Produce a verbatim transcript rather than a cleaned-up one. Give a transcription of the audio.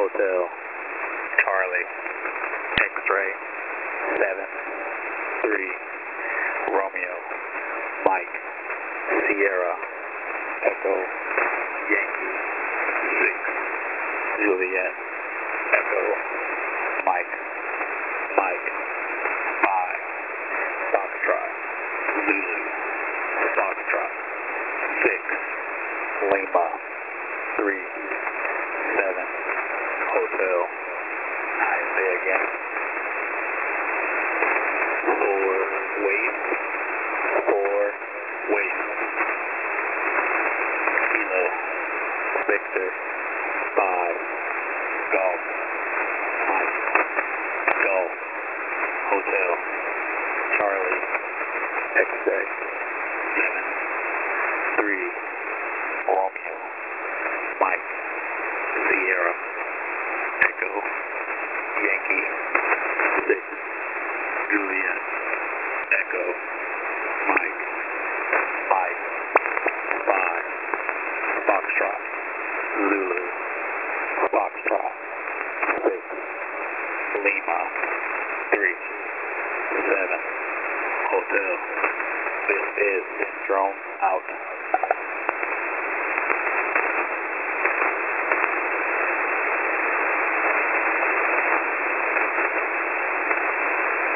Hotel, Charlie, X-ray, seven, three, Romeo, Mike, Sierra, Echo, Yankee, six, Juliet, Echo, Mike, Mike, five, Foxtrot, Zulu, Foxtrot, six, Lima, three, seven, Hotel, I say again, four, wait, four, wait, Kilo, Victor, five, Golf, Mike, Golf, Hotel, Charlie, X-ray, seven, three, Romeo, Mike, Sierra, Echo, Yankee, six, Juliet, Echo, Mike, Mike, five, Foxtrot, Zulu, Foxtrot, six, Lima, three, seven, Hotel. This is Syndrome out.